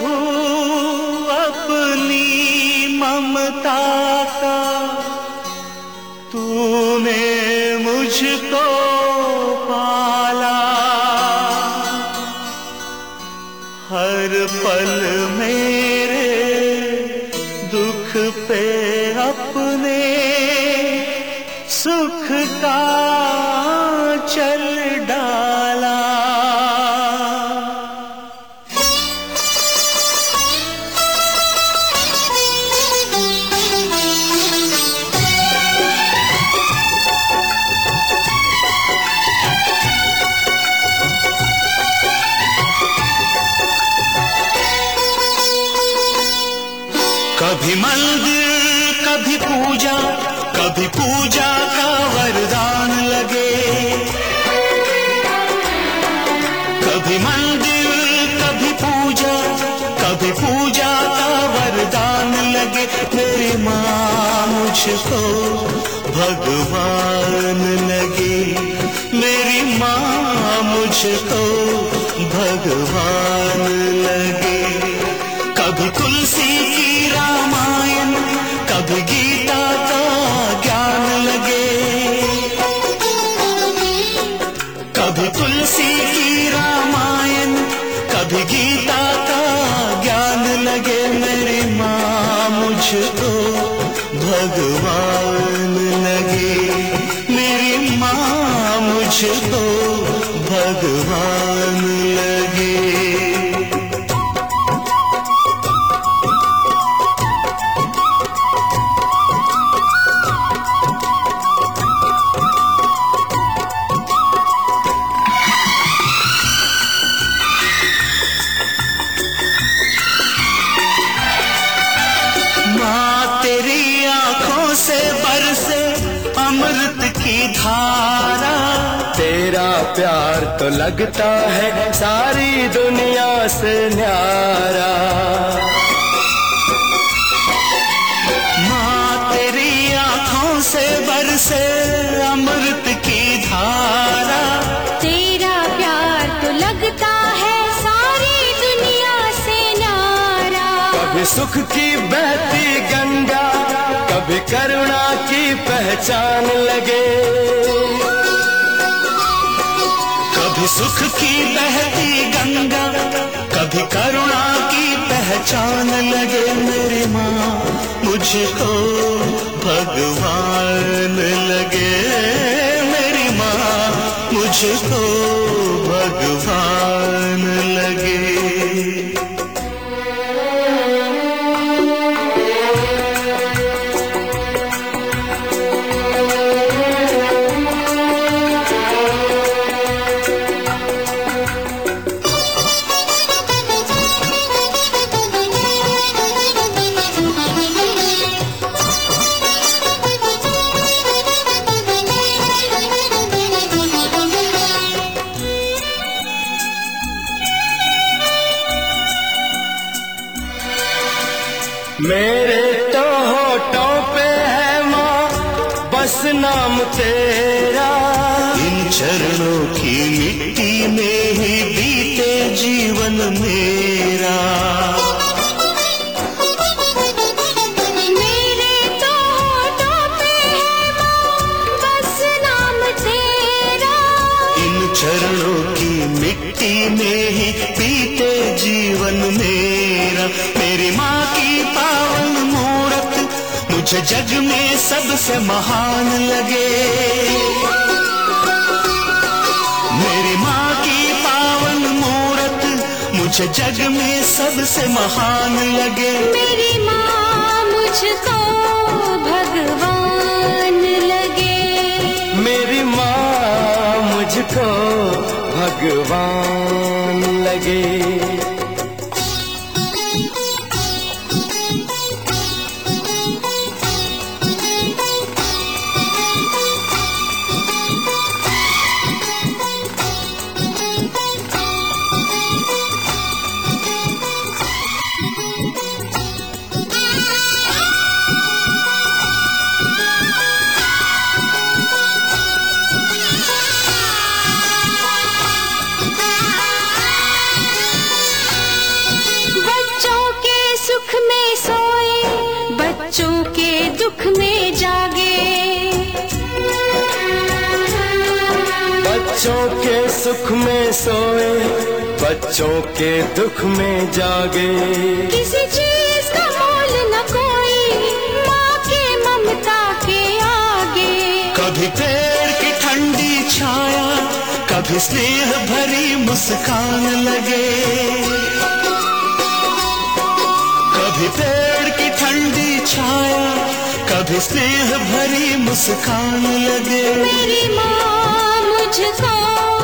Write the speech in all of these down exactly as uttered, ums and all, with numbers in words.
कहूँ अपनी ममता का, तूने मुझको पाला। हर पल मेरे दुख पे अपने सुख का चल डाला। कभी मंदिर कभी पूजा, कभी पूजा का वरदान लगे। कभी मंदिर कभी पूजा, कभी पूजा का वरदान लगे। मेरी माँ मुझको भगवान लगे, मेरी माँ मुझको भगवान लगे। कभी तुलसी की रामायण, कभी गीता का ज्ञान लगे। कभी तुलसी की रामायण, कभी गीता का ज्ञान लगे। मेरी माँ मुझको भगवान लगे, मेरी माँ मुझको भगवान लगे। से बरसे अमृत की धारा, तेरा प्यार तो लगता है सारी दुनिया से न्यारा। माँ तेरी आँखों से बरसे अमृत की धारा, तेरा प्यार तो लगता है सारी दुनिया से न्यारा। कभी सुख की बहती गंगा, कभी करुणा की पहचान लगे। कभी सुख की बहती गंगा, कभी करुणा की पहचान लगे। मेरी माँ मुझको भगवान लगे, मेरी माँ मुझको भगवान लगे। मेरे तो होठों पे है माँ बस नाम तेरा। इन चरणों की मिट्टी में ही बीते जीवन मेरा। मेरे तो होठों पे है माँ बस नाम तेरा। इन चरणों की मिट्टी में ही बीते जीवन मेरा। मेरी माँ की पावन मूरत मुझे जग में सबसे महान लगे। मेरी माँ की पावन मूरत मुझे जग में सबसे महान लगे। मेरी माँ मुझको भगवान लगे, मेरी माँ मुझको भगवान लगे। सुख में सोए, बच्चों के दुख में जागे। किसी चीज का मोल न कोई माँ के ममता के आगे। कभी पेड़ की ठंडी छाया, कभी स्नेह भरी मुस्कान लगे। कभी पेड़ की ठंडी छाया, कभी स्नेह भरी मुस्कान लगे। मेरी माँ मुझको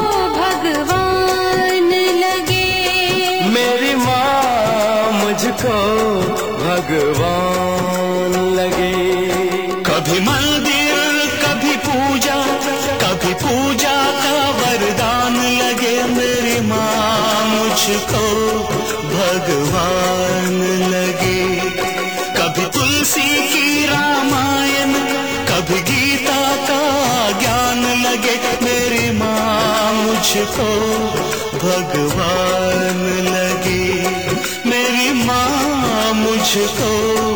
भगवान लगे। मेरी माँ मुझको भगवान लगे। कभी मंदिर कभी पूजा, कभी पूजा का वरदान लगे। मेरी माँ मुझको भगवान लगे। कभी तुलसी की रामायण, कभी गीता का ज्ञान लगे। मेरी माँ मुझको भगवान लगे। मेरी माँ मुझको